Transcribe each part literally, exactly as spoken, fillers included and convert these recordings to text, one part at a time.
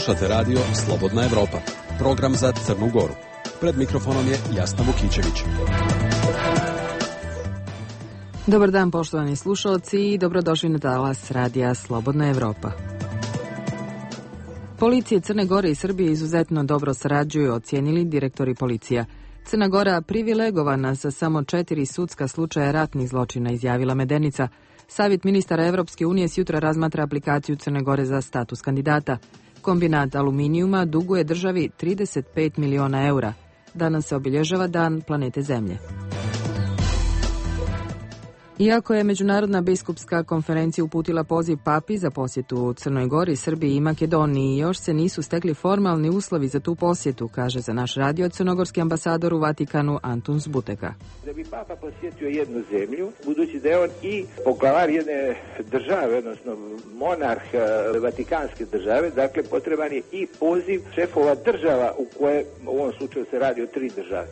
Slušate radio Slobodna Evropa, program za Crnu Goru. Pred mikrofonom je Jasna Vukićević. Dobar dan, poštovani slušalci, i dobrodošli na talas radija Slobodna Evropa. Policije Crne Gore i Srbije izuzetno dobro sarađuju, ocijenili direktori policija. Crna Gora privilegovana sa samo četiri sudska slučaja ratnih zločina, izjavila Medenica. Savjet ministara Evropske unije sjutra razmatra aplikaciju Crne Gore za status kandidata. Kombinat aluminijuma duguje državi trideset pet miliona eura. Danas se obilježava Dan planete Zemlje. Iako je Međunarodna biskupska konferencija uputila poziv papi za posjetu u Crnoj Gori, Srbiji i Makedoniji, još se nisu stekli formalni uslovi za tu posjetu, kaže za naš radio crnogorski ambasador u Vatikanu Antun Zbuteka. Da bi papa posjetio jednu zemlju, budući da je on i poglavar jedne države, odnosno monarh Vatikanske države, dakle potreban je i poziv šefova država u koje u ovom slučaju se radi o tri države.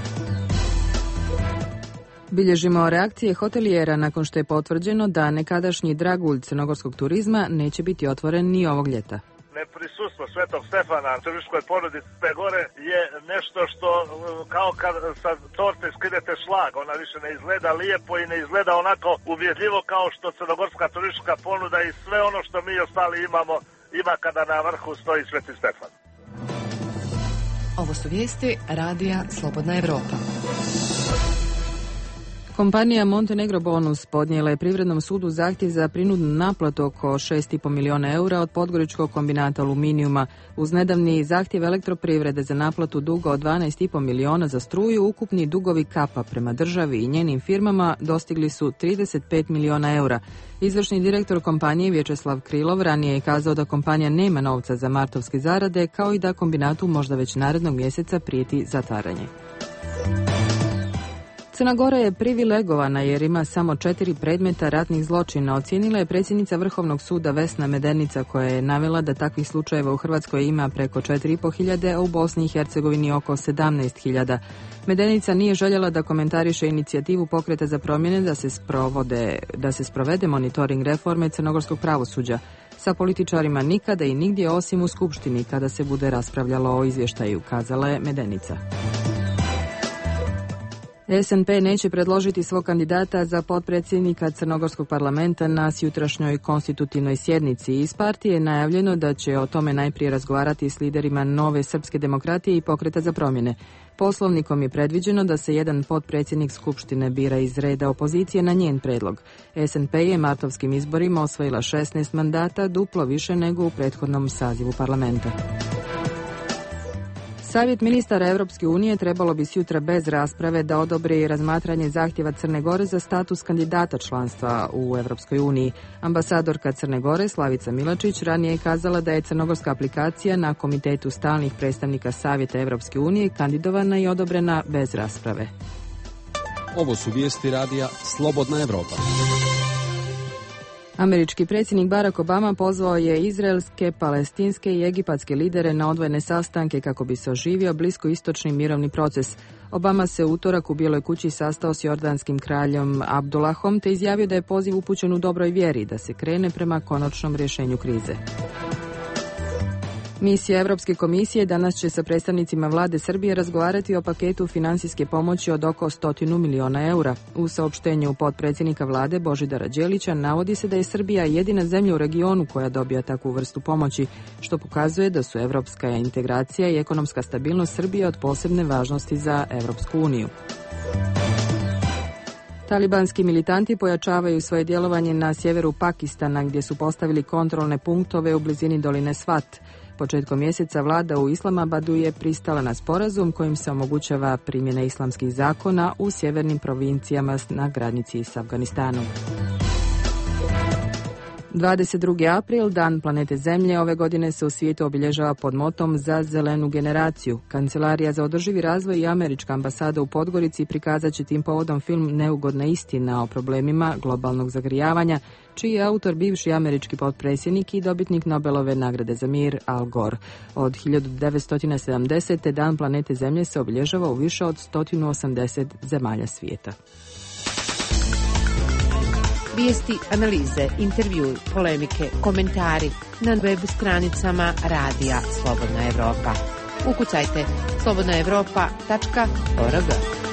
Bilježimo reakcije hotelijera nakon što je potvrđeno da nekadašnji dragulj crnogorskog turizma neće biti otvoren ni ovog ljeta. Neprisustvo Svetog Stefana na turističkoj porodici Crne Gore je nešto što kao kad sa torte skidete šlag, ona više ne izgleda lijepo i ne izgleda onako uvjerljivo kao što crnogorska turistička ponuda i sve ono što mi ostali imamo ima kada na vrhu stoji Sveti Stefan. Ovo su vijesti radija Slobodna Evropa. Kompanija Montenegro Bonus podnijela je Privrednom sudu zahtjev za prinudnu naplatu oko šest i po miliona eura od podgoričkog kombinata aluminijuma. Uz nedavni zahtjev elektroprivrede za naplatu duga od dvanaest i po miliona za struju, ukupni dugovi Kapa prema državi i njenim firmama dostigli su trideset pet miliona eura. Izvršni direktor kompanije Vječeslav Krilov ranije je kazao da kompanija nema novca za martovske zarade, kao i da kombinatu možda već narednog mjeseca prijeti zatvaranje. Crna Gora je privilegovana jer ima samo četiri predmeta ratnih zločina, ocijenila je predsjednica Vrhovnog suda Vesna Medenica, koja je navela da takvih slučajeva u Hrvatskoj ima preko četiri i po hiljade, a u Bosni i Hercegovini oko sedamnaest hiljada. Medenica nije željela da komentariše inicijativu Pokreta za promjene da se sprovode, da se sprovede monitoring reforme crnogorskog pravosuđa. Sa političarima nikada i nigdje osim u Skupštini kada se bude raspravljalo o izvještaju, kazala je Medenica. S N P neće predložiti svog kandidata za potpredsjednika Crnogorskog parlamenta na sjutrašnjoj konstitutivnoj sjednici. Iz partije je najavljeno da će o tome najprije razgovarati s liderima Nove srpske demokratije i Pokreta za promjene. Poslovnikom je predviđeno da se jedan potpredsjednik Skupštine bira iz reda opozicije na njen predlog. S N P je martovskim izborima osvojila šesnaest mandata, duplo više nego u prethodnom sazivu parlamenta. Savjet ministara Evropske unije trebalo bi sjutra bez rasprave da odobri razmatranje zahtjeva Crne Gore za status kandidata članstva u Evropskoj uniji. Ambasadorka Crne Gore Slavica Milačić ranije je kazala da je crnogorska aplikacija na Komitetu stalnih predstavnika Savjeta Evropske unije kandidovana i odobrena bez rasprave. Ovo su vijesti radija Slobodna Evropa. Američki predsjednik Barack Obama pozvao je izraelske, palestinske i egipatske lidere na odvojene sastanke kako bi se oživio bliskoistočni mirovni proces. Obama se u utorak u Bijeloj kući sastao s jordanskim kraljem Abdullahom te izjavio da je poziv upućen u dobroj vjeri da se krene prema konačnom rješenju krize. Misija Europske komisije danas će sa predstavnicima vlade Srbije razgovarati o paketu financijske pomoći od oko stotinu miliona eura. U saopštenju potpredsjednika vlade Božidara Đelića navodi se da je Srbija jedina zemlja u regionu koja dobija takvu vrstu pomoći, što pokazuje da su evropska integracija i ekonomska stabilnost Srbije od posebne važnosti za Evropsku uniju. Talibanski militanti pojačavaju svoje djelovanje na sjeveru Pakistana gdje su postavili kontrolne punktove u blizini doline Swat. Početkom mjeseca vlada u Islamabadu je pristala na sporazum kojim se omogućava primjena islamskih zakona u sjevernim provincijama na granici s Afganistanom. dvadeset drugi april, Dan planete Zemlje, ove godine se u svijetu obilježava pod motom Za zelenu generaciju. Kancelarija za održivi razvoj i američka ambasada u Podgorici prikazat će tim povodom film Neugodna istina o problemima globalnog zagrijavanja, čiji je autor bivši američki potpredsjednik i dobitnik Nobelove nagrade za mir Al Gore. Od hiljadu devetsto sedamdesete. Dan planete Zemlje se obilježava u više od sto osamdeset zemalja svijeta. Vijesti, analize, intervjui, polemike, komentari na web stranicama Radija Slobodna Evropa. Ukucajte slobodna evropa tačka org.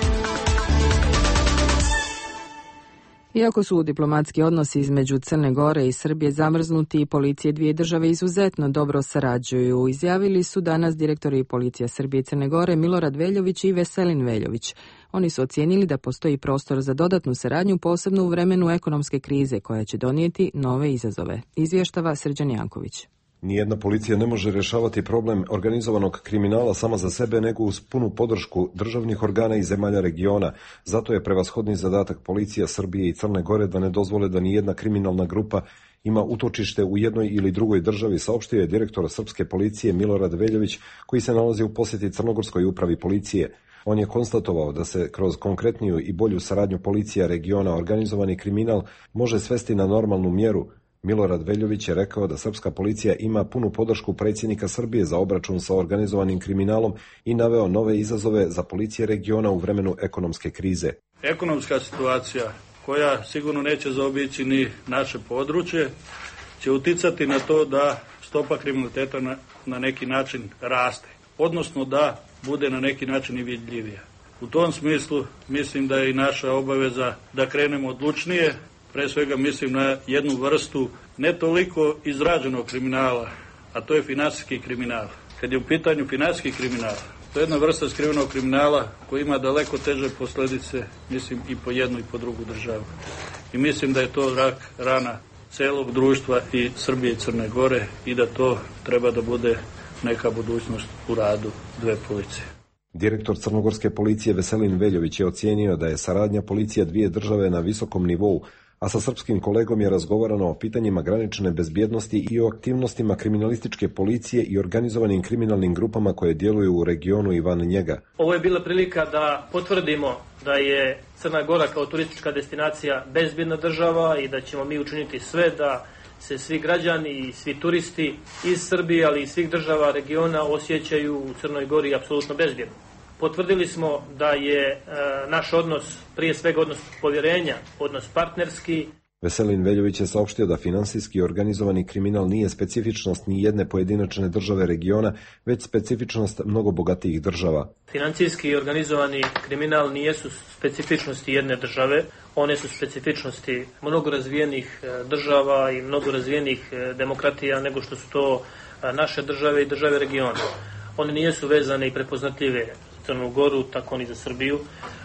Iako su diplomatski odnosi između Crne Gore i Srbije zamrznuti i policije dvije države izuzetno dobro sarađuju, izjavili su danas direktori policija Srbije i Crne Gore Milorad Veljović i Veselin Veljović. Oni su ocijenili da postoji prostor za dodatnu saradnju, posebno u vremenu ekonomske krize koja će donijeti nove izazove. Izvještava Srđan Janković. Nijedna policija ne može rješavati problem organizovanog kriminala sama za sebe, nego uz punu podršku državnih organa i zemalja regiona. Zato je prevashodni zadatak policija Srbije i Crne Gore da ne dozvole da nijedna kriminalna grupa ima utočište u jednoj ili drugoj državi, saopštio je direktor srpske policije Milorad Veljović, koji se nalazi u posjeti Crnogorskoj upravi policije. On je konstatovao da se kroz konkretniju i bolju saradnju policija regiona organizovani kriminal može svesti na normalnu mjeru. Milorad Veljović je rekao da srpska policija ima punu podršku predsjednika Srbije za obračun sa organizovanim kriminalom i naveo nove izazove za policije regiona u vremenu ekonomske krize. Ekonomska situacija, koja sigurno neće zaobići ni naše područje, će uticati na to da stopa kriminaliteta na, na neki način raste, odnosno da bude na neki način i vidljivija. U tom smislu mislim da je i naša obaveza da krenemo odlučnije. Pre svega mislim na jednu vrstu ne toliko izrađenog kriminala, a to je finansijski kriminal. Kad je u pitanju finansijski kriminal, to je jedna vrsta skrivenog kriminala koji ima daleko teže posljedice, mislim, i po jednu i po drugu državu. I mislim da je to rak rana celog društva i Srbije i Crne Gore i da to treba da bude neka budućnost u radu dve policije. Direktor crnogorske policije Veselin Veljović je ocijenio da je saradnja policija dvije države na visokom nivou, a sa srpskim kolegom je razgovarano o pitanjima granične bezbjednosti i o aktivnostima kriminalističke policije i organizovanim kriminalnim grupama koje djeluju u regionu i van njega. Ovo je bila prilika da potvrdimo da je Crna Gora kao turistička destinacija bezbjedna država i da ćemo mi učiniti sve da se svi građani i svi turisti iz Srbije, ali i svih država regiona osjećaju u Crnoj Gori apsolutno bezbjedno. Potvrdili smo da je e, naš odnos, prije svega odnos povjerenja, odnos partnerski. Veselin Veljović je saopštio da finansijski organizovani kriminal nije specifičnost ni jedne pojedinačne države regiona, već specifičnost mnogo bogatijih država. Financijski organizovani kriminal nije su specifičnosti jedne države, one su specifičnosti mnogo razvijenih država i mnogo razvijenih demokratija nego što su to naše države i države regiona. One nijesu vezane i prepoznatljive Crnu Goru, tako ni za Srbiju.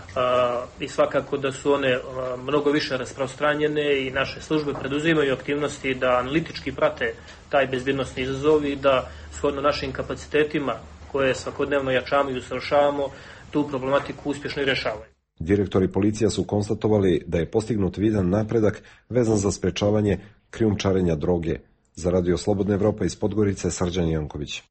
I svakako da su one mnogo više rasprostranjene i naše službe preduzimaju aktivnosti da analitički prate taj bezbjednosni izazov i da shodno našim kapacitetima koje svakodnevno jačamo i usavršavamo tu problematiku uspješno i rješavaju. Direktori policija su konstatovali da je postignut vidan napredak vezan za sprečavanje krijumčarenja droge. Za Radio Slobodna Evropa iz Podgorice, Srđan Janković.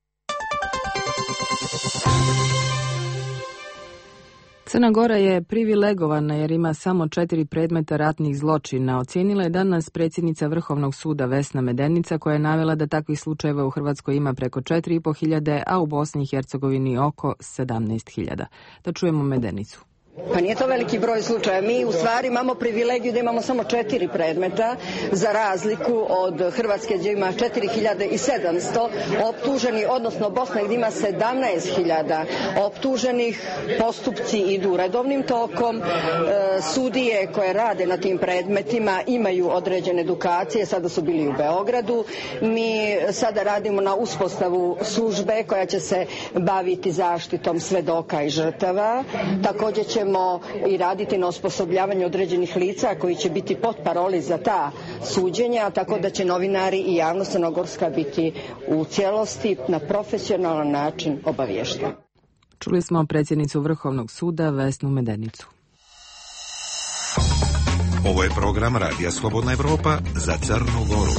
Crna Gora je privilegovana jer ima samo četiri predmeta ratnih zločina, ocijenila je danas predsjednica Vrhovnog suda Vesna Medenica, koja je navela da takvih slučajeva u Hrvatskoj ima preko četiri i pol hiljade, a u Bosni i Hercegovini oko sedamnaest hiljada. Da čujemo Medenicu. Pa nije to veliki broj slučaja. Mi u stvari imamo privilegiju da imamo samo četiri predmeta, za razliku od Hrvatske gdje ima četiri hiljade sedamsto optuženih, odnosno Bosna gdje ima sedamnaest hiljada optuženih. Postupci idu redovnim tokom. E, sudije koje rade na tim predmetima imaju određene edukacije, sada su bili u Beogradu. Mi sada radimo na uspostavu službe koja će se baviti zaštitom svedoka i žrtava. Također ćemo i raditi na osposobljavanju određenih lica koji će biti potparoli za ta suđenja, tako da će novinari i javnost crnogorska biti u cijelosti na profesionalan način obaviješteni. Čuli smo predsjednicu Vrhovnog suda Vesnu Medenicu. Ovo je program Radija Slobodna Evropa za Crnu Goru.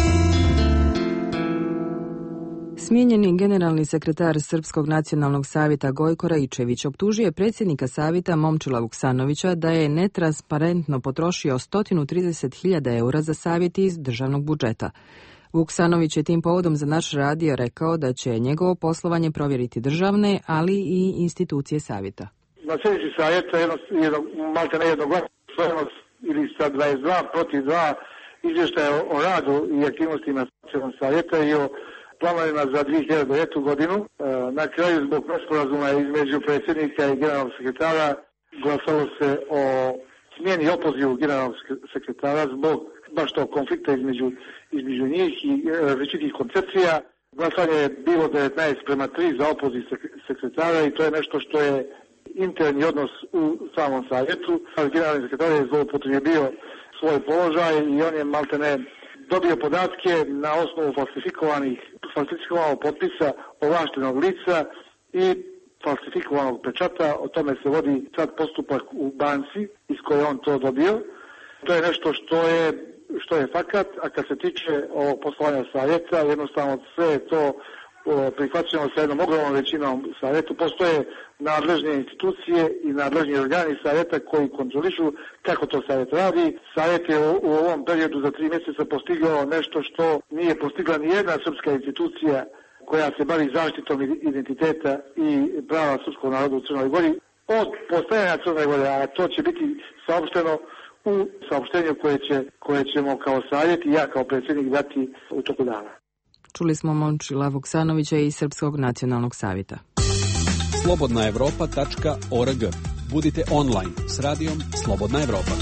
Smijenjeni generalni sekretar Srpskog nacionalnog savjeta Gojko Raičević optužio predsjednika savjeta Momčila Vuksanovića da je netransparentno potrošio sto trideset hiljada eura za savjet iz državnog budžeta. Vuksanović je tim povodom za naš radio rekao da će njegovo poslovanje provjeriti državne, ali i institucije savjeta. Na sjednici savjeta jedno, jedno, malte ne jednoglasno ili sa dvadeset dva protiv dva izvještaja o radu i aktivnostima Nacionalnog savjeta i o planovima za dvije hiljade devete. godinu. Na kraju, zbog nesporazuma između predsjednika i generalnog sekretara, glasalo se o smjeni i opozivu generalnog sekretara zbog baš tog konflikta između, između njih i različitih koncepcija. Glasanje je bilo devetnaest prema tri za opoziv sekretara i to je nešto što je interni odnos u samom savjetu. Generalni sekretar je zloupotrijebio svoj položaj i on je maltene dobio podatke na osnovu falsifikovanih, falsifikovanog potpisa ovlaštenog lica i falsifikovanog pečata. O tome se vodi sad postupak u banci iz koje on to dobio. To je nešto što je što je fakat, a kad se tiče o poslovanju savjeta, jednostavno sve to prihvaćeno sa jednom ogromnom većinom savjetu. Postoje nadležne institucije i nadležni organi savjeta koji kontrolišu kako to savjet radi. Savjet je u, u ovom periodu za tri mjeseca postigao nešto što nije postigla ni jedna srpska institucija koja se bavi zaštitom identiteta i prava srpskog naroda u Crnoj Gori. Od postojanja Crne Gore, a to će biti saopšteno u saopštenju koje, će, koje ćemo kao savjet i ja kao predsjednik dati u toku dana. Čuli smo Momčila Vuksanovića iz Srpskog nacionalnog savjeta. slobodna evropa tačka org. Budite online s radijom Slobodna Evropa.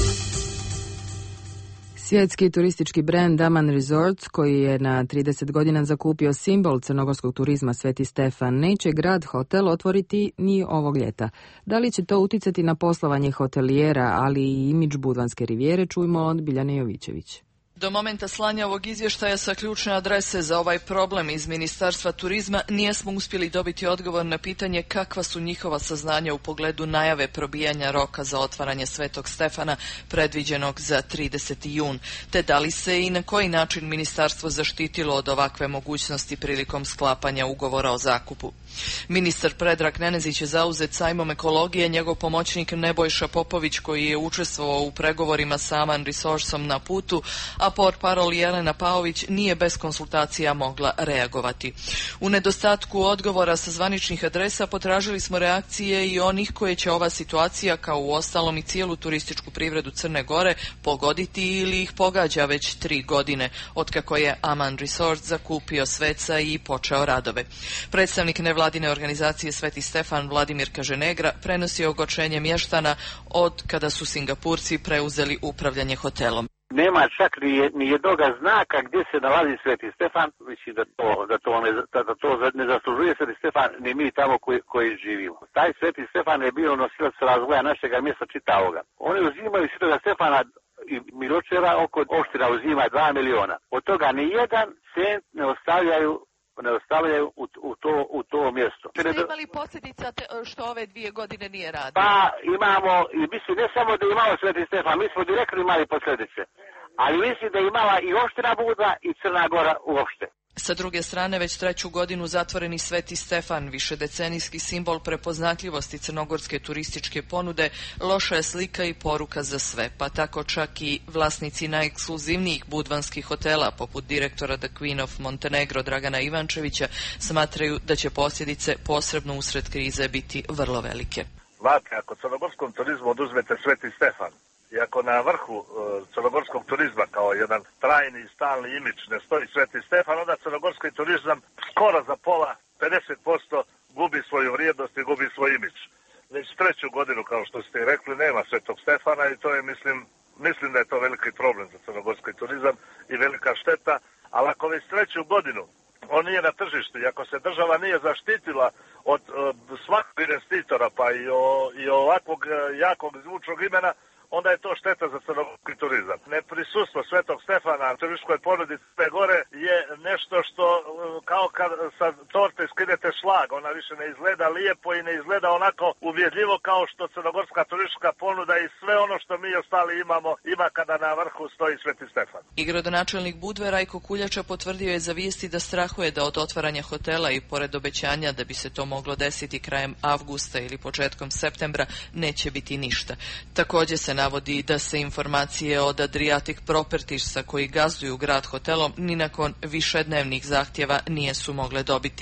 Svjetski turistički brend Aman Resorts, koji je na trideset godina zakupio simbol crnogorskog turizma Sveti Stefan, neće grad hotel otvoriti ni ovog ljeta. Da li će to uticati na poslovanje hotelijera, ali i imidž Budvanske rivijere, čujmo od Biljane Jovićević. Do momenta slanja ovog izvještaja sa ključne adrese za ovaj problem iz Ministarstva turizma nijesmo uspjeli dobiti odgovor na pitanje kakva su njihova saznanja u pogledu najave probijanja roka za otvaranje Svetog Stefana predviđenog za trideseti jun, te da li se i na koji način ministarstvo zaštitilo od ovakve mogućnosti prilikom sklapanja ugovora o zakupu. Ministar Predrag Nenezić je zauzet sajmom ekologije, njegov pomoćnik Nebojša Popović, koji je učestvovao u pregovorima sa Aman Resortsom na putu, a portparol Jelena Paović nije bez konsultacija mogla reagovati. U nedostatku odgovora sa zvaničnih adresa potražili smo reakcije i onih koje će ova situacija, kao u ostalom i cijelu turističku privredu Crne Gore, pogoditi ili ih pogađa već tri godine, otkako je Aman Resort zakupio sveca i počeo radove. Predstavnik nevladine organizacije Sveti Stefan Vladimir Kaženegra prenosi ogorčenje mještana od kada su Singapurci preuzeli upravljanje hotelom. Nema čak ni, ni jednog znaka gdje se nalazi Sveti Stefan, mislim da to, da to, ne, da to ne zaslužuje Sveti Stefan ni mi tamo koji, koji živimo. Taj Sveti Stefan je bio nosilac razvoja našega mjesta čitavoga. Oni uzimaju Svetoga Stefana i Miločera, oko opština uzima dva miliona. Od toga ni jedan cent ne ostavljaju ne ostavljaju u, u, to, u to mjesto. Ste imali posljedica te, što ove dvije godine nije radio? Pa imamo, i mislim ne samo da je imao Sveti Stefan, mi smo direktno imali posljedice, ali mislim da je imala i opština Budva i Crna Gora uopšte. Sa druge strane, već treću godinu zatvoreni Sveti Stefan, višedecenijski simbol prepoznatljivosti crnogorske turističke ponude, loša je slika i poruka za sve, pa tako čak i vlasnici najekskluzivnijih budvanskih hotela, poput direktora The Queen of Montenegro Dragana Ivančevića, smatraju da će posljedice, posebno usred krize, biti vrlo velike. Znate, ako crnogorskom turizmu oduzmete Sveti Stefan, i ako na vrhu e, crnogorskog turizma kao jedan trajni i stalni imidž ne stoji Sveti Stefan, onda crnogorski turizam skoro za pola, pedeset posto gubi svoju vrijednost i gubi svoj imidž. Već treću godinu, kao što ste rekli, nema Svetog Stefana i to je, mislim, mislim da je to veliki problem za crnogorski turizam i velika šteta, ali ako već treću godinu on nije na tržištu i ako se država nije zaštitila od e, svakog investitora pa i, o, i ovakvog e, jakog zvučnog imena, onda je to šteta za crnogorski turizam. Neprisustvo Svetog Stefana na turističkoj ponudi Crne Gore je nešto što kao kad sa torte skidete šlag, ona više ne izgleda lijepo i ne izgleda onako uvjerljivo kao što crnogorska turistička ponuda i sve ono što mi ostali imamo ima kada na vrhu stoji Sveti Stefan. I gradonačelnik Budve Rajko Kuljača potvrdio je za vijesti da strahuje da od otvaranja hotela i pored obećanja da bi se to moglo desiti krajem avgusta ili početkom septembra neće biti ništa. Također se navodi da se informacije od Adriatic Propertiesa koji gazduju grad hotelom ni nakon višednevnih zahtjeva nijesu mogle dobiti.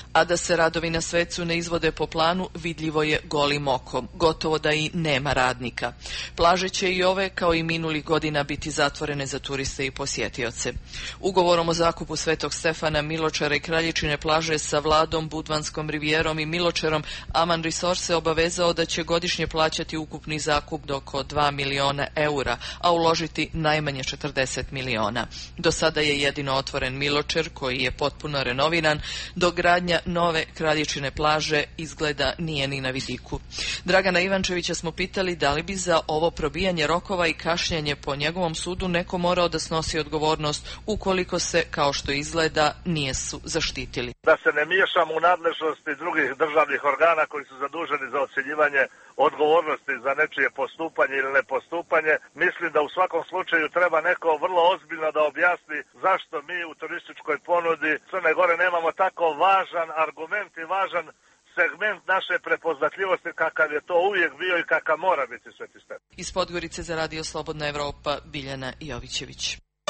A da se radovi na svecu ne izvode po planu vidljivo je golim okom, gotovo da i nema radnika. Plaže će i ove kao i minulih godina biti zatvorene za turiste i posjetioce. Ugovorom o zakupu Svetog Stefana, Miločara i Kraljičine plaže sa Vladom, Budvanskom rivijerom i Miločarom Aman Resort se obavezao da će godišnje plaćati ukupni zakup do oko dva miliona eura, a uložiti najmanje četrdeset miliona. Do sada je jedino otvoren Miločar koji je potpuno renoviran, dok gradnja nove Kraljičine plaže izgleda nije ni na vidiku. Dragana Ivančevića smo pitali da li bi za ovo probijanje rokova i kašnjenje po njegovom sudu neko morao da snosi odgovornost ukoliko se, kao što izgleda, nije su zaštitili. Da se ne miješamo u nadležnosti drugih državnih organa koji su zaduženi za ocjenjivanje odgovornosti za nečije postupanje ili nepostupanje, mislim da u svakom slučaju treba neko vrlo ozbiljno da objasni zašto mi u turističkoj ponudi Crne Gore nemamo tako važan argument i važan segment naše prepoznatljivosti kakav je to uvijek bio i kakav mora biti Sveti Stefan. Iz Podgorice za Radio Slobodna Evropa, Biljana Jovićević.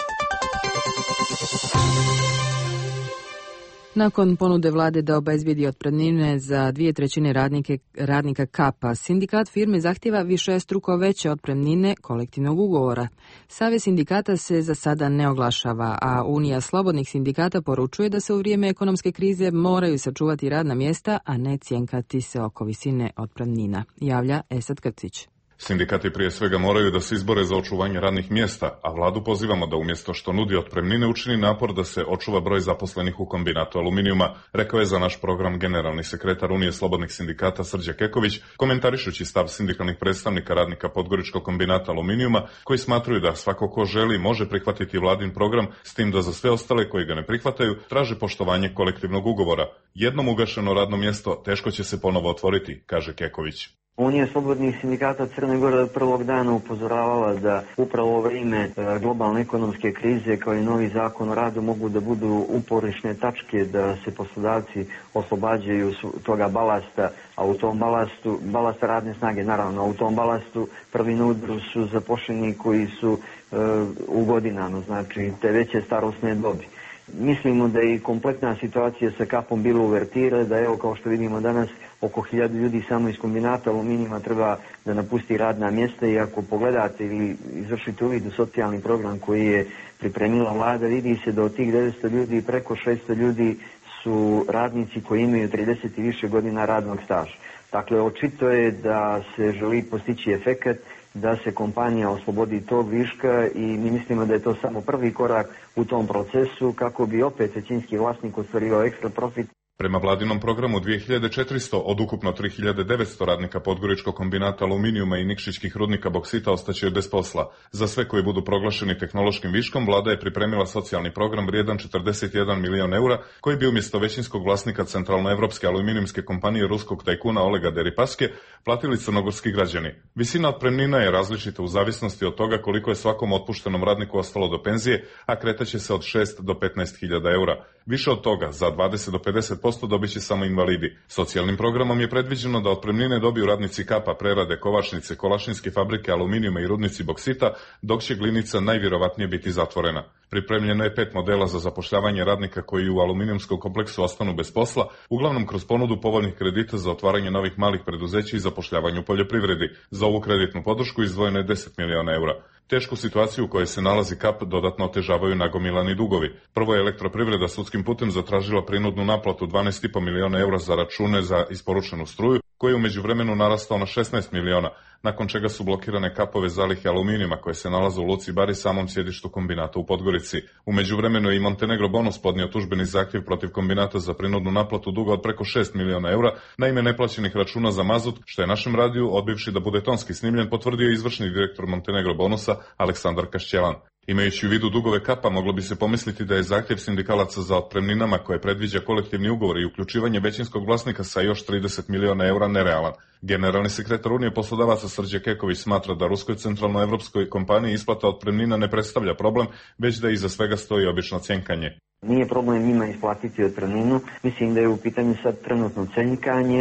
Nakon ponude vlade da obezbijedi otpremnine za dvije trećine radnike, radnika Kapa, sindikat firme zahtjeva višestruko veće otpremnine kolektivnog ugovora. Savez sindikata se za sada ne oglašava, a Unija slobodnih sindikata poručuje da se u vrijeme ekonomske krize moraju sačuvati radna mjesta, a ne cjenkati se oko visine otpremnina, javlja Esad Krcić. Sindikati prije svega moraju da se izbore za očuvanje radnih mjesta, a vladu pozivamo da umjesto što nudi otpremnine učini napor da se očuva broj zaposlenih u kombinatu aluminijuma, rekao je za naš program generalni sekretar Unije slobodnih sindikata Srđan Keković, komentarišući stav sindikalnih predstavnika radnika Podgoričkog kombinata aluminijuma, koji smatruju da svako ko želi može prihvatiti vladin program, s tim da za sve ostale koji ga ne prihvataju traže poštovanje kolektivnog ugovora. Jednom ugašeno radno mjesto teško će se ponovo otvoriti, kaže Keković. Unija slobodnih sindikata Crne Gore od prvog dana upozoravala da upravo u vrijeme globalne ekonomske krize kao i novi zakon o radu mogu da budu uporišne tačke da se poslodavci oslobađaju toga balasta, a u tom balastu, balasta radne snage naravno, a u tom balastu prvi na udaru su zaposleni koji su e, u godinama, znači te veće starosne dobi. Mislimo da je i kompletna situacija sa Kapom bila uvertira, da evo kao što vidimo danas oko hiljadu ljudi samo iz kombinata aluminijuma treba da napusti radna mjesta i ako pogledate ili izvršite uvid u socijalni program koji je pripremila vlada, vidi se da od tih devetsto ljudi preko šesto ljudi su radnici koji imaju trideset i više godina radnog staža. Dakle, očito je da se želi postići efekat da se kompanija oslobodi tog viška i mi mislimo da je to samo prvi korak u tom procesu kako bi opet većinski vlasnik ostvario ekstra profit. Prema vladinom programu dvije hiljade četiristo od ukupno tri hiljade devetsto radnika Podgoričkog kombinata aluminijuma i nikšićkih rudnika boksita ostaće bez posla. Za sve koji budu proglašeni tehnološkim viškom, vlada je pripremila socijalni program vrijedan četrdeset jedan milion eura, koji bi umjesto većinskog vlasnika centralnoevropske aluminijumske kompanije ruskog tajkuna Olega Deripaske platili crnogorski građani. Visina otpremnina je različita u zavisnosti od toga koliko je svakom otpuštenom radniku ostalo do penzije, a kretaće se od šest do petnaest hiljada eura. Više od toga, za dvadeset do pedeset posto dobit će samo invalidi. Socijalnim programom je predviđeno da otpremnine dobiju radnici Kapa, prerade, kovačnice, kolašinske fabrike aluminijuma i rudnici boksita, dok će Glinica najvjerovatnije biti zatvorena. Pripremljeno je pet modela za zapošljavanje radnika koji u aluminijumskom kompleksu ostanu bez posla, uglavnom kroz ponudu povoljnih kredita za otvaranje novih malih preduzeća i zapošljavanje u poljoprivredi. Za ovu kreditnu podršku izdvojeno je deset miliona eura. Tešku situaciju u kojoj se nalazi Kap dodatno otežavaju nagomilani dugovi. Prvo je Elektroprivreda sudskim putem zatražila prinudnu naplatu dvanaest i po miliona eura za račune za isporučenu struju, koji je u međuvremenu narastao na šesnaest miliona, nakon čega su blokirane Kapove zalihe aluminijuma koje se nalaze u Luci Bar i samom sjedištu kombinata u Podgorici. U međuvremenu je i Montenegro Bonus podnio tužbeni zahtjev protiv kombinata za prinudnu naplatu duga od preko šest miliona eura na ime neplaćenih računa za mazut, što je našem radiju, odbivši da bude tonski snimljen, potvrdio izvršni direktor Montenegro Bonusa Aleksandar Kašćelan. Imajući u vidu dugove Kapa, moglo bi se pomisliti da je zahtjev sindikalaca za otpremninama koje predviđa kolektivni ugovor i uključivanje većinskog vlasnika sa još trideset miliona eura nerealan. Generalni sekretar Unije poslodavaca Srđan Keković smatra da ruskoj centralnoevropskoj kompaniji isplata otpremnina ne predstavlja problem, već da iza svega stoji obično cjenkanje. Nije problem njima isplatiti otpremninu, mislim da je u pitanju sad trenutno cjenkanje,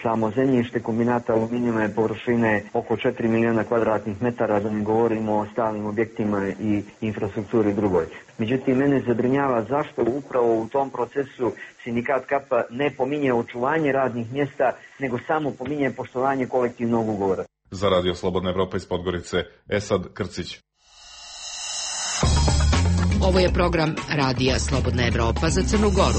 Samo zemljište kombinata aluminijuma je površine oko četiri milijuna kvadratnih metara, da ne govorimo o stalnim objektima i infrastrukturi drugoj. Međutim, mene zabrinjava zašto upravo u tom procesu sindikat Kapa ne pominje očuvanje radnih mjesta, nego samo pominje poštovanje kolektivnog ugovora. Za Radio Slobodna Evropa iz Podgorice, Esad Krcić. Ovo je program Radija Slobodna Evropa za Crnu Goru.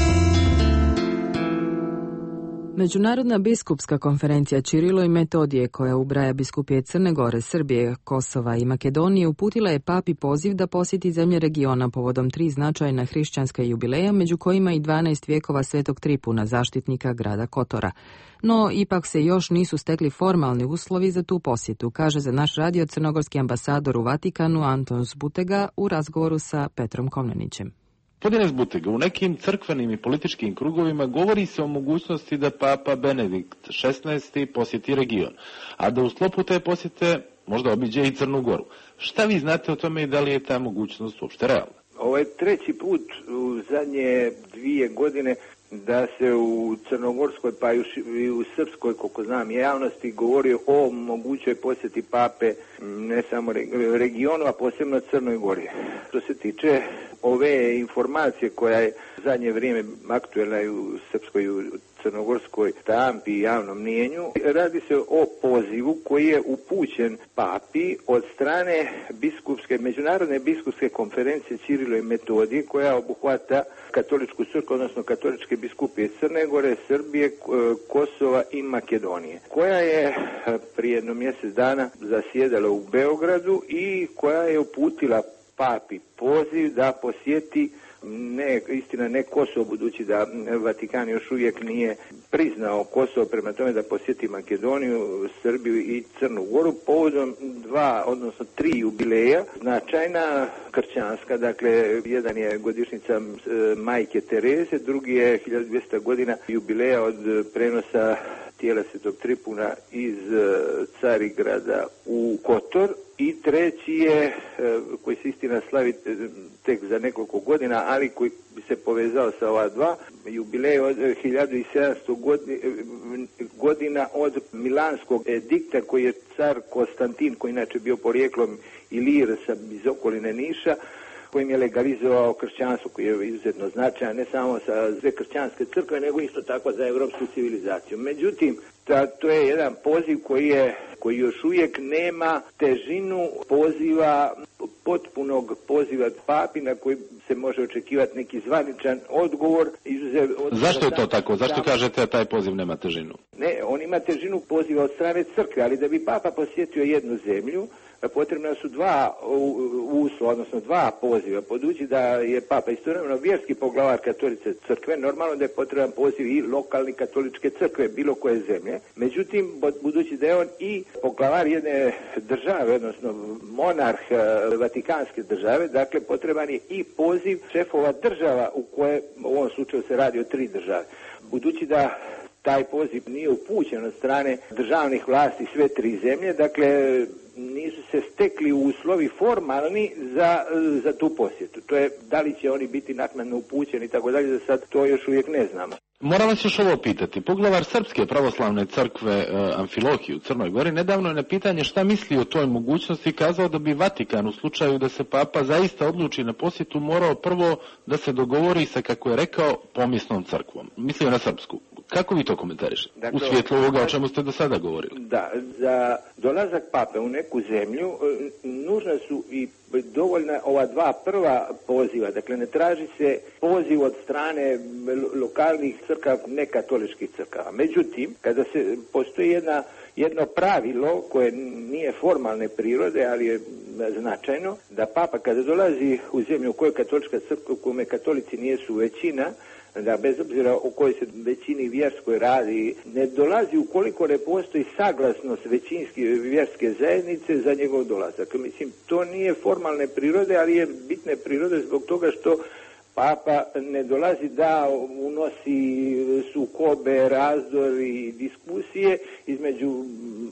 Međunarodna biskupska konferencija Čirilo i Metodije, koja ubraja biskupije Crne Gore, Srbije, Kosova i Makedonije, uputila je papi poziv da posjeti zemlje regiona povodom tri značajna hrišćanska jubileja, među kojima i dvanaest vjekova Svetog Tripuna, zaštitnika grada Kotora. No, ipak se još nisu stekli formalni uslovi za tu posjetu, kaže za naš radio crnogorski ambasador u Vatikanu Anton Zbutega u razgovoru sa Petrom Komnenićem. Gospodine Zbutega, u nekim crkvenim i političkim krugovima govori se o mogućnosti da Papa Benedikt šesnaesti posjeti region, a da u sklopu te posjete možda obiđe i Crnu Goru. Šta vi znate o tome i da li je ta mogućnost uopšte realna? Ovo je treći put u zadnje dvije godine da se u crnogorskoj pa i u srpskoj, koliko znam, javnosti govori o mogućoj posjeti pape ne samo regionu, a posebno Crnoj Gori. Što se tiče ove informacije koja je u zadnje vrijeme aktuelna i u srpskoj i u crnogorskoj štampi i javnom mnijenju, radi se o pozivu koji je upućen papi od strane biskupske, međunarodne biskupske konferencije Čirilo i Metodije, koja obuhvata katoličku crkvu, odnosno katoličke biskupije Crne Gore, Srbije, Kosova i Makedonije, koja je prije jedno mjesec dana zasjedala u Beogradu i koja je uputila papi poziv da posjeti, ne, istina ne Kosovo, budući da Vatikan još uvijek nije priznao Kosovo, prema tome da posjeti Makedoniju, Srbiju i Crnu Goru povodom dva, odnosno tri jubileja, značajna kršćanska, dakle jedan je godišnjica Majke Tereze, drugi je hiljadu dvjesto godina jubileja od prenosa tijela Svetog Tripuna iz Carigrada u Kotor, i treći je, koji se istina slavi tek za nekoliko godina, ali koji bi se povezao sa ova dva, jubilej od hiljadu sedamsto godina od Milanskog edikta, koji je car Konstantin, koji inače bio porijeklom Ilir iz okoline Niša, kojim je legalizovao kršćanstvo, koji je izuzetno značajan ne samo za sve kršćanske crkve, nego isto tako za evropsku civilizaciju. Međutim, ta, to je jedan poziv koji je koji još uvijek nema težinu poziva, potpunog poziva papi na koji se može očekivati neki zvaničan odgovor. Izuzev od... Zašto je to tako? Zašto kažete da taj poziv nema težinu? Ne, on ima težinu poziva od strane crkve, ali da bi papa posjetio jednu zemlju, potrebna su dva uslova, odnosno dva poziva. Podući da je papa istovremeno vjerski poglavar katoličke crkve, normalno da je potreban poziv i lokalni katoličke crkve, bilo koje zemlje. Međutim, budući da je on i poglavar jedne države, odnosno monarh Vatikanske države, dakle potreban je i poziv šefova država, u koje u ovom slučaju se radi o tri države. Budući da taj poziv nije upućen od strane državnih vlasti sve tri zemlje, dakle nisu se stekli uslovi formalni za, za tu posjetu. To je da li će oni biti naknadno upućeni i tako dalje, za sad to još uvijek ne znamo. Moram vas još ovo pitati. Poglavar Srpske pravoslavne crkve e, Amfilohije u Crnoj Gori nedavno je na pitanje šta misli o toj mogućnosti kazao da bi Vatikan u slučaju da se papa zaista odluči na posjetu morao prvo da se dogovori sa, kako je rekao, pomjesnom crkvom. Mislio na srpsku. Kako vi to komentarišete? Dakle, u svjetlu ovoga o čemu ste do sada govorili. Da, za dolazak pape u neku zemlju nužna su i dovoljna ova dva prva poziva. Dakle, ne traži se poziv od strane lokalnih crkava, nekatoličkih crkava. Međutim, kada se postoji jedna, jedno pravilo koje nije formalne prirode, ali je značajno, da papa kada dolazi u zemlju u kojoj katolička crkva, u kojoj katolici nijesu većina, da bez obzira o kojoj se većini vjerskoj radi, ne dolazi ukoliko ne postoji saglasnost većinske vjerske zajednice za njegov dolazak. Mislim, to nije formalne prirode, ali je bitne prirode zbog toga što papa ne dolazi da unosi sukobe, razdori i diskusije između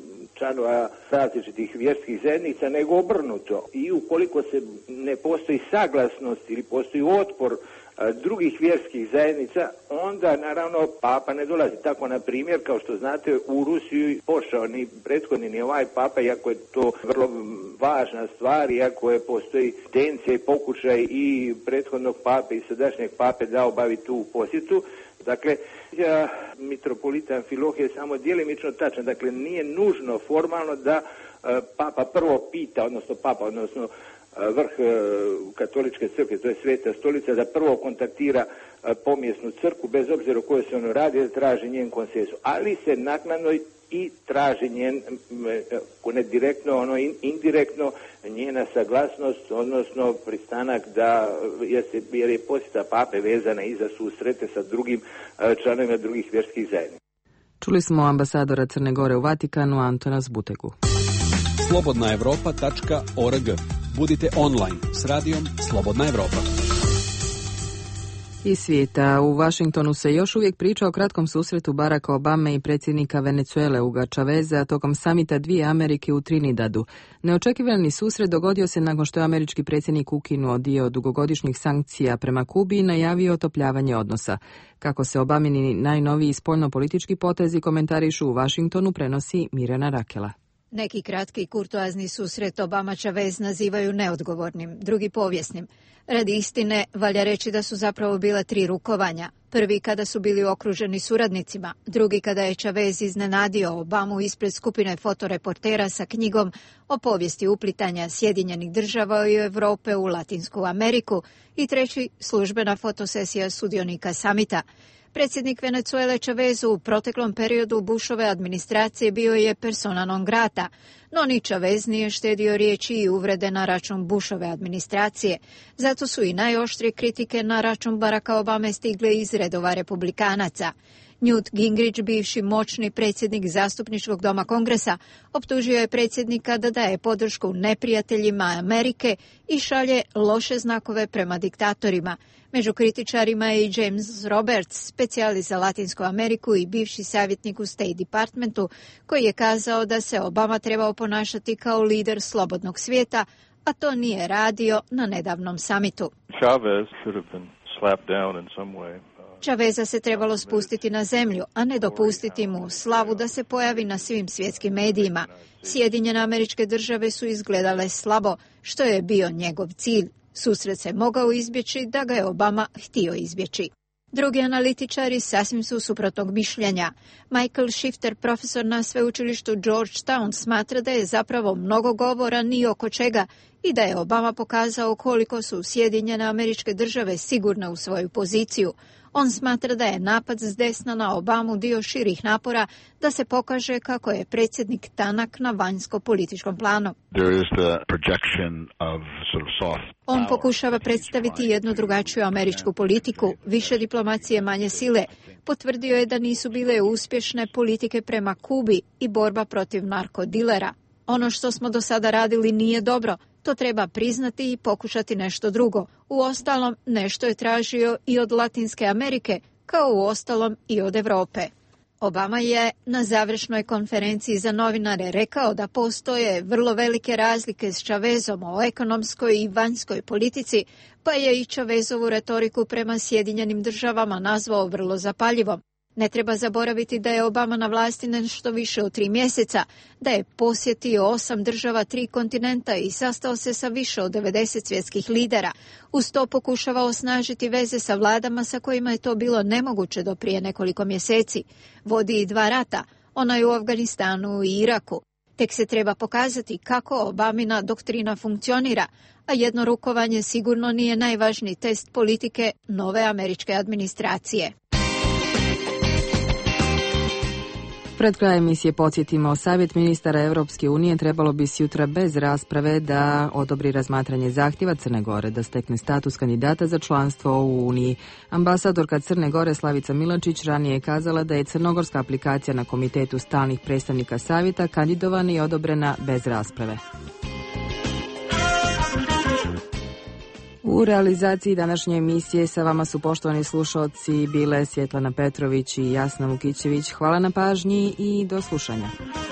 članova različitih vjerskih zajednica, nego obrnuto. I ukoliko se ne postoji saglasnost ili postoji otpor drugih vjerskih zajednica, onda naravno papa ne dolazi. Tako, na primjer, kao što znate, u Rusiju pošao ni prethodni ni ovaj papa, iako je to vrlo važna stvar, iako je postoji tencija i pokušaj i prethodnog pape i sadašnjeg pape da obavi tu posjetu. Dakle, ja, mitropolita Amfilohije je samo djelimično tačan. Dakle, nije nužno formalno da e, papa prvo pita, odnosno papa, odnosno e, vrh e, katoličke crkve, to je Sveta stolica, da prvo kontaktira e, pomjesnu crkvu, bez obzira o kojoj se ono radi, da traži njen konsensus. Ali se naknadno i traži njen, ne direktno, ono indirektno, njena saglasnost, odnosno pristanak da, jer je posjeta pape vezana i za susrete sa drugim članovima drugih vjerskih zajednica. Čuli smo ambasadora Crne Gore u Vatikanu, Antona Zbutegu. slobodna evropa tačka org. Budite online s radijom Slobodna Evropa. Iz svijeta, u Vašingtonu se još uvijek priča o kratkom susretu Baracka Obame i predsjednika Venezuele Huga Chaveza tokom samita dvije Amerike u Trinidadu. Neočekivani susret dogodio se nakon što je američki predsjednik ukinuo dio dugogodišnjih sankcija prema Kubi i najavio otopljavanje odnosa. Kako se Obamini najnoviji spoljno-politički potezi komentarišu u Vašingtonu, prenosi Mirjana Rakela. Neki kratki kurtoazni susret Obama-Chavez nazivaju neodgovornim, drugi povijesnim. Radi istine, valja reći da su zapravo bila tri rukovanja. Prvi kada su bili okruženi suradnicima, drugi kada je Chavez iznenadio Obamu ispred skupine fotoreportera sa knjigom o povijesti uplitanja Sjedinjenih država i Europe u Latinsku Ameriku i treći službena fotosesija sudionika samita. Predsjednik Venezuele Chavez u proteklom periodu Bushove administracije bio je persona non grata, no ni Chavez nije štedio riječi i uvrede na račun Bushove administracije. Zato su i najoštrije kritike na račun Baracka Obame stigle iz redova republikanaca. Newt Gingrich, bivši moćni predsjednik zastupničkog doma Kongresa, optužio je predsjednika da daje podršku neprijateljima Amerike i šalje loše znakove prema diktatorima. Među kritičarima je i James Roberts, specijalist za Latinsku Ameriku i bivši savjetnik u State Departmentu, koji je kazao da se Obama trebao ponašati kao lider slobodnog svijeta, a to nije radio na nedavnom samitu. Chavez should have been slapped down in some way. Chaveza se trebalo spustiti na zemlju, a ne dopustiti mu slavu da se pojavi na svim svjetskim medijima. Sjedinjene Američke Države su izgledale slabo, što je bio njegov cilj. Susret se mogao izbjeći da ga je Obama htio izbjeći. Drugi analitičari sasvim su suprotnog mišljenja. Michael Shifter, profesor na sveučilištu Georgetown, smatra da je zapravo mnogo govora ni oko čega i da je Obama pokazao koliko su Sjedinjene Američke Države sigurne u svoju poziciju. On smatra da je napad s desna na Obamu dio širih napora da se pokaže kako je predsjednik tanak na vanjsko-političkom planu. On pokušava predstaviti jednu drugačiju američku politiku, više diplomacije, manje sile. Potvrdio je da nisu bile uspješne politike prema Kubi i borba protiv narkodilera. Ono što smo do sada radili nije dobro. To treba priznati i pokušati nešto drugo. Uostalom, nešto je tražio i od Latinske Amerike, kao uostalom i od Europe. Obama je na završnoj konferenciji za novinare rekao da postoje vrlo velike razlike s Chavezom o ekonomskoj i vanjskoj politici, pa je i Chavezovu retoriku prema Sjedinjenim državama nazvao vrlo zapaljivom. Ne treba zaboraviti da je Obama na vlasti nešto više od tri mjeseca, da je posjetio osam država, tri kontinenta i sastao se sa više od devedeset svjetskih lidera. Uz to pokušava osnažiti veze sa vladama sa kojima je to bilo nemoguće do prije nekoliko mjeseci. Vodi i dva rata, onaj u Afganistanu i Iraku. Tek se treba pokazati kako Obamina doktrina funkcionira, a jedno rukovanje sigurno nije najvažniji test politike nove američke administracije. Pred krajem emisije podsjetimo, Savjet ministara Europske unije trebalo bi sutra bez rasprave da odobri razmatranje zahtjeva Crne Gore da stekne status kandidata za članstvo u Uniji. Ambasadorka Crne Gore Slavica Milačić ranije je kazala da je crnogorska aplikacija na Komitetu stalnih predstavnika Savjeta kandidovana i odobrena bez rasprave. U realizaciji današnje emisije sa vama su, poštovani slušalci, bile Svjetlana Petrović i Jasna Vukićević. Hvala na pažnji i do slušanja.